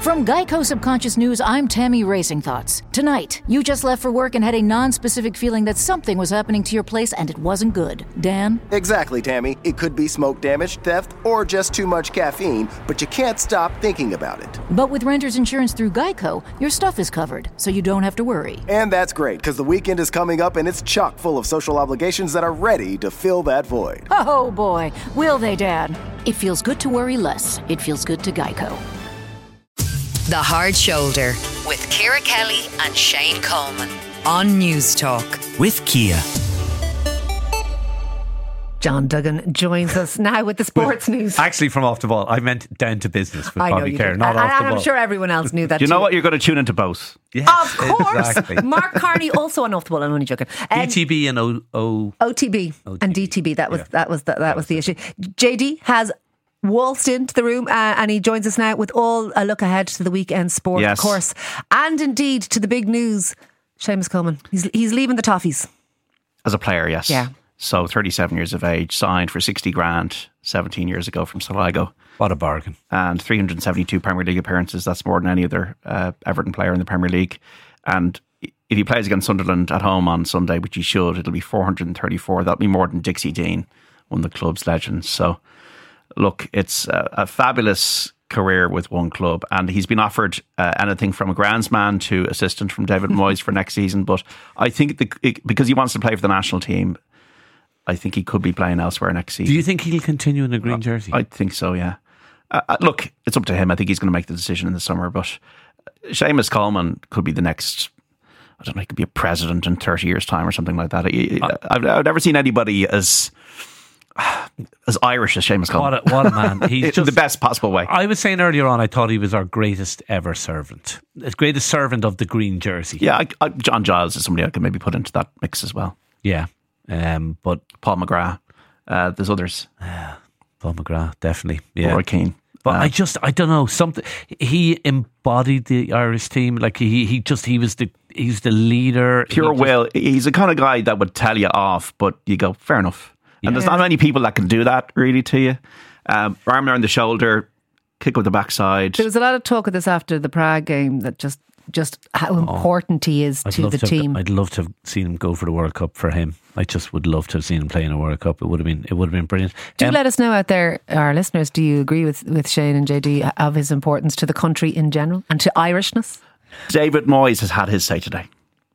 From Geico Subconscious News, I'm Tammy Racing Thoughts. Tonight, you just left for work and had a non-specific feeling that something was happening to your place and it wasn't good. Dan? Exactly, Tammy. It could be smoke damage, theft, or just too much caffeine, but you can't stop thinking about it. But with renter's insurance through Geico, your stuff is covered, so you don't have to worry. And that's great, because the weekend is coming up and it's chock full of social obligations that are ready to fill that void. Oh boy, will they, Dad? It feels good to worry less. It feels good to Geico. The Hard Shoulder with Ciara Kelly and Shane Coleman on News Talk. With Kia. John Duggan joins us now with the sports news. Actually, from off the ball. I meant down to business with I know Bobby you Kerr, did. not off the ball. I'm sure everyone else knew that. You know what? You're going to tune into both. Yes, Of course. exactly. Mark Carney also on off the ball. I'm only joking. ETB and OTB and DTB. That was the issue. JD has waltzed into the room and he joins us now with all a look ahead to the weekend sport, Yes. of course, and indeed to the big news. Seamus Coleman, he's leaving the Toffees as a player, yes. Yeah. So 37 years of age, signed for 60 grand 17 years ago from Sligo. what a bargain. And 372 Premier League appearances. That's more than any other Everton player in the Premier League. And if he plays against Sunderland at home on Sunday, which he should, it'll be 434. That'll be more than Dixie Dean, one of the club's legends. So look, it's a fabulous career with one club, and he's been offered anything from a groundsman to assistant from David Moyes for next season. But I think because he wants to play for the national team, I think he could be playing elsewhere next season. Do you think he'll continue in the green jersey? I think so, yeah. Look, it's up to him. I think he's going to make the decision in the summer. But Seamus Coleman could be the next, I don't know, he could be a president in 30 years' time or something like that. I've never seen anybody as Irish as Seamus Coleman. What a man. He's in the best possible way. I was saying earlier on, I thought he was our greatest ever servant. The greatest servant of the green jersey. Yeah, John Giles is somebody I could maybe put into that mix as well. Yeah. But Paul McGrath. There's others. Paul McGrath, definitely. Yeah. Roy Keane. But I don't know, something. He embodied the Irish team. Like he's the leader. Pure will. He's the kind of guy that would tell you off, but you go, fair enough. And there's not many people that can do that really to you. Arm around the shoulder, kick with the backside. There was a lot of talk of this after the Prague game, that just how important he is to the team. I'd love to have seen him go for the World Cup for him. I just would love to have seen him play in a World Cup. It would have been brilliant. Do let us know out there, our listeners, do you agree with Shane and JD of his importance to the country in general and to Irishness? David Moyes has had his say today.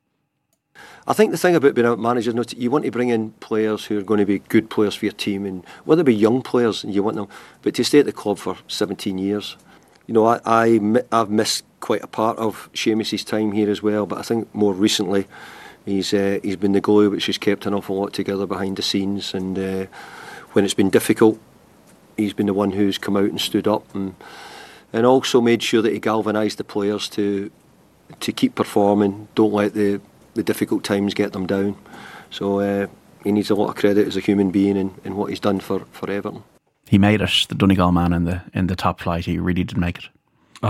I think the thing about being a manager, you want to bring in players who are going to be good players for your team, and whether they be young players, and you want them, but to stay at the club for 17 years, you know, I've missed quite a part of Seamus's time here as well. But I think more recently, he's been the glue which has kept an awful lot together behind the scenes, and when it's been difficult, he's been the one who's come out and stood up, and also made sure that he galvanised the players to keep performing. Don't let the difficult times get them down. So he needs a lot of credit as a human being in what he's done for Everton. He made it, the Donegal man in the top flight. He really did make it.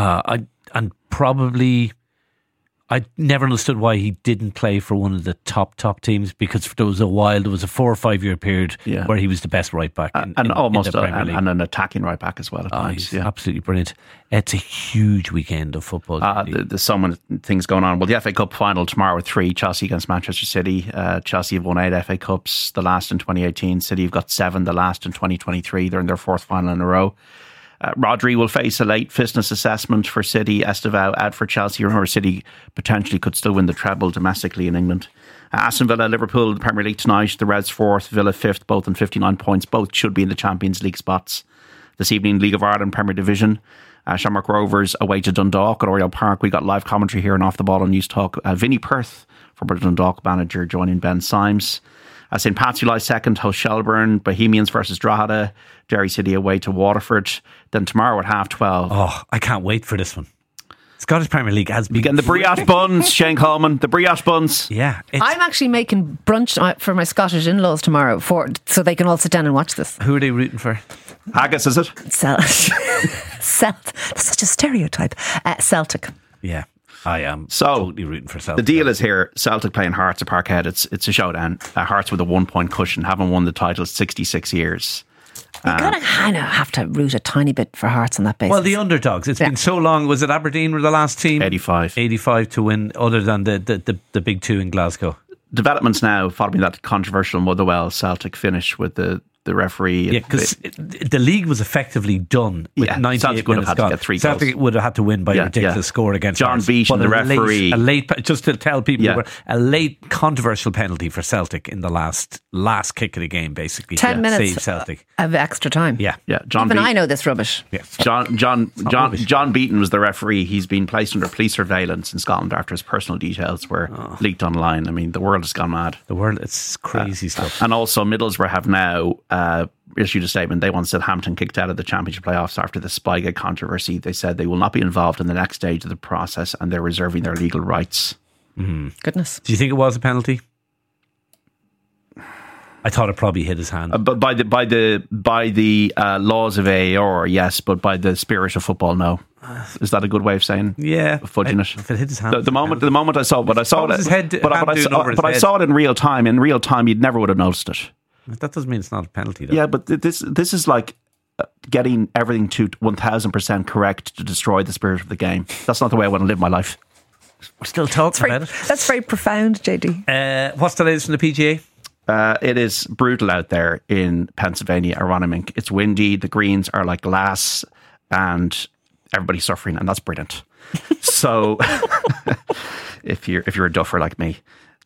I never understood why he didn't play for one of the top teams, because there was a 4 or 5 year period where he was the best right back and an attacking right back as well at times. He's absolutely brilliant. It's a huge weekend of football. There's so many things going on. Well, the FA Cup final tomorrow at 3, Chelsea against Manchester City. Chelsea have won 8 FA Cups, the last in 2018. City have got 7, the last in 2023. They're in their 4th final in a row. Rodri will face a late fitness assessment for City. Estevao out for Chelsea. Remember, City potentially could still win the treble domestically in England. Aston Villa, Liverpool, the Premier League tonight. The Reds 4th, Villa 5th, both on 59 points. Both should be in the Champions League spots. This evening, League of Ireland Premier Division. Shamrock Rovers away to Dundalk at Oriel Park. We got live commentary here and Off the Ball on News Talk. Vinnie Perth, former Dundalk manager, joining Ben Symes. St. Pat's July 2nd, host Shelbourne. Bohemians versus Drogheda. Derry City away to Waterford. Then tomorrow at 12:30. Oh, I can't wait for this one. Scottish Premier League has been... Again, the brioche buns, Shane Coleman. The brioche buns. Yeah. I'm actually making brunch for my Scottish in-laws tomorrow so they can all sit down and watch this. Who are they rooting for? Haggis, is it? That's such a stereotype. Celtic. Yeah. I am totally rooting for Celtic. The deal is here, Celtic playing Hearts at Parkhead. It's a showdown. Hearts with a 1 point cushion, haven't won the title 66 years. You kind of have to root a tiny bit for Hearts on that basis. Well, the underdogs. It's been so long. Was it Aberdeen were the last team? 85 to win, other than the big two in Glasgow. Developments now following that controversial Motherwell Celtic finish with the referee. Yeah, because the league was effectively done with 98 Celtic would have had to get 3 goals. Celtic would have had to win by a ridiculous score against John Beecham, the referee. Just to tell people, a late controversial penalty for Celtic in the last kick of the game, basically. 10 minutes saved Celtic of extra time. Yeah. John I know this rubbish. Yeah. John Beaton was the referee. He's been placed under police surveillance in Scotland after his personal details were leaked online. I mean, the world has gone mad. It's crazy stuff. And also Middlesbrough have now issued a statement. They want Southampton kicked out of the Championship playoffs after the Spygate controversy. They said they will not be involved in the next stage of the process and they're reserving their legal rights. Goodness. Do you think it was a penalty? I thought it probably hit his hand. But by the laws of AAR, yes, but by the spirit of football, no. Is that a good way of saying? Yeah, fudging it. If it hit his hand, the moment I saw it, I saw it in real time. In real time, you never would have noticed it. That doesn't mean it's not a penalty, though. Yeah, but this is like getting everything to 1000% correct to destroy the spirit of the game. That's not the way I want to live my life. We're still talking about it. That's very profound, JD. What's the latest from the PGA? It is brutal out there in Pennsylvania, Aronimink. It's windy. The greens are like glass, and everybody's suffering, and that's brilliant. So, if you're a duffer like me,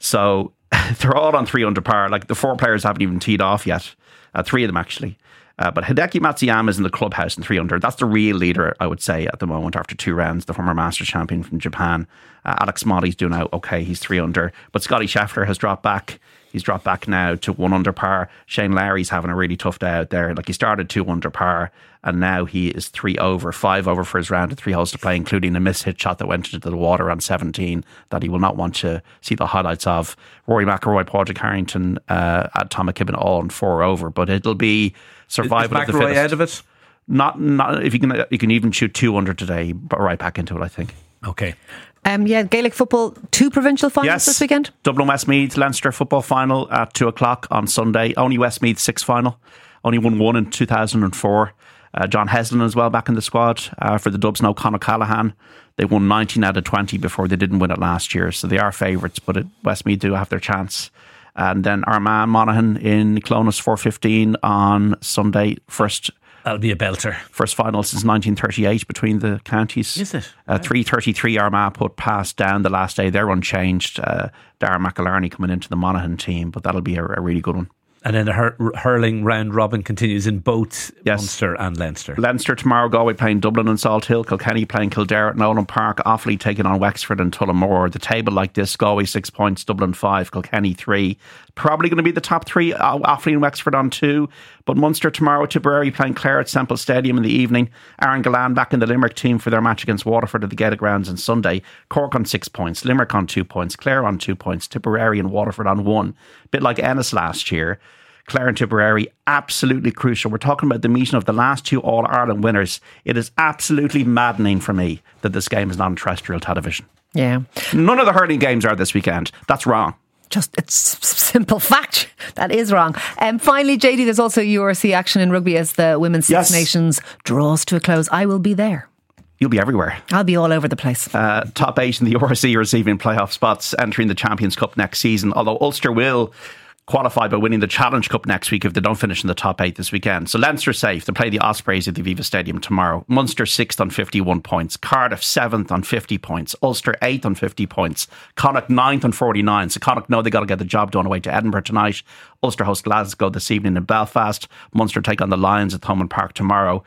so they're all on 3 under par. Like the 4 players haven't even teed off yet. 3 of them actually. But Hideki Matsuyama is in the clubhouse in 3 under. That's the real leader, I would say, at the moment after 2 rounds. The former Masters champion from Japan. Alex Smotty's doing out okay. He's 3 under. But Scotty Scheffler has dropped back. He's dropped back now to 1 under par. Shane Lowry's having a really tough day out there. Like he started 2 under par and now he is 3 over, 5 over for his round of 3 holes to play, including a mishit shot that went into the water on 17 that he will not want to see the highlights of. Rory McIlroy, Padraig Harrington, Tom McKibben all on 4 over, but it'll be survival of the fittest. Out of it? Not if you can even shoot 2 under today, but right back into it, I think. Okay. Gaelic football, 2 provincial finals this weekend. Dublin Westmeath Leinster football final at 2:00 on Sunday. Only Westmeath's 6th final. Only won 1 in 2004. John Heslin as well back in the squad for the Dubs. No Conor Callaghan. They won 19 out of 20 before they didn't win it last year, so they are favourites. But Westmeath do have their chance. And then Armagh Monaghan in Clonus 4:15 on Sunday. That'll be a belter. First final since 1938 between the counties. Is it? 3:33 Armagh put past down the last day. They're unchanged. Darren McIllarney coming into the Monaghan team, but that'll be a really good one. And then the hurling round robin continues in both Munster and Leinster. Leinster tomorrow, Galway playing Dublin and Salt Hill, Kilkenny playing Kildare at Nolan Park, Offaly taking on Wexford and Tullamore. The table like this: Galway 6 points, Dublin 5, Kilkenny 3. Probably going to be the top 3, Offaly and Wexford on 2. But Munster tomorrow, Tipperary playing Clare at Semple Stadium in the evening. Aaron Gillan back in the Limerick team for their match against Waterford at the Gaelic Grounds on Sunday. Cork on 6 points, Limerick on 2 points, Clare on 2 points, Tipperary and Waterford on 1. Bit like Ennis last year. Clare and Tipperary, absolutely crucial. We're talking about the meeting of the last 2 All-Ireland winners. It is absolutely maddening for me that this game is not on terrestrial television. Yeah. None of the hurling games are this weekend. That's wrong. It's simple fact. That is wrong. Finally, JD, there's also URC action in rugby as the Women's Six Nations draws to a close. I will be there. You'll be everywhere. I'll be all over the place. Top 8 in the URC receiving playoff spots entering the Champions Cup next season, although Ulster will qualify by winning the Challenge Cup next week if they don't finish in the top 8 this weekend. So Leinster safe. They play the Ospreys at the Aviva Stadium tomorrow. Munster 6th on 51 points. Cardiff 7th on 50 points. Ulster 8th on 50 points. Connacht 9th on 49. So Connacht know they got to get the job done away to Edinburgh tonight. Ulster host Glasgow this evening in Belfast. Munster take on the Lions at Thomond Park tomorrow.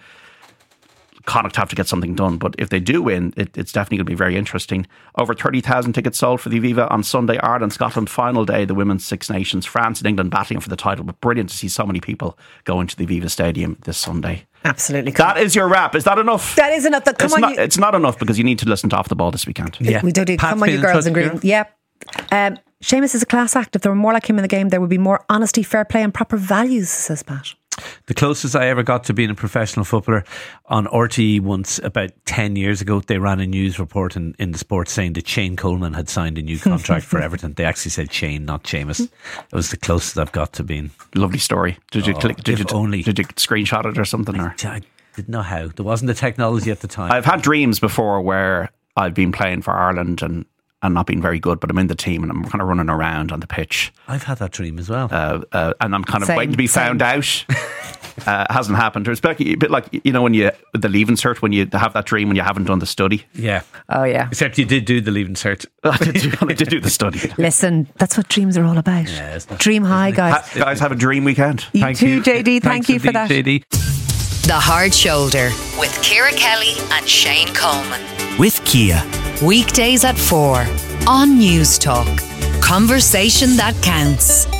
Connacht have to get something done, but if they do win, it's definitely going to be very interesting. Over 30,000 tickets sold for the Aviva on Sunday. Ireland, Scotland, final day, the Women's Six Nations. France and England battling for the title, but brilliant to see so many people go into the Aviva Stadium this Sunday. Absolutely. That is your wrap. Is that enough? That is enough. It's not enough because you need to listen to Off the Ball this weekend. Yeah. We do. Come on, you girls and green. Yeah. Seamus is a class act. If there were more like him in the game, there would be more honesty, fair play and proper values, says Pat. The closest I ever got to being a professional footballer, on RTE once, about 10 years ago, they ran a news report in the Sport saying that Shane Coleman had signed a new contract for Everton. They actually said Shane, not Seamus. It was the closest I've got to being. Lovely story. Did you screenshot it or something? I didn't know how. There wasn't the technology at the time. I've had dreams before where I've been playing for Ireland and not been very good, but I'm in the team and I'm kind of running around on the pitch. I've had that dream as well. And I'm kind of waiting to be found out. Hasn't happened. It's a bit like, you know, when the Leaving Cert, when you have that dream when you haven't done the study. Yeah. Oh, yeah. Except you did do the Leaving Cert. I did do the study. Listen, that's what dreams are all about. Yeah, dream high, guys. Guys, have a dream weekend. Thank you, JD. Thank you for that. JD. The Hard Shoulder with Ciara Kelly and Shane Coleman. With Kia. Weekdays at 4 on News Talk. Conversation that counts.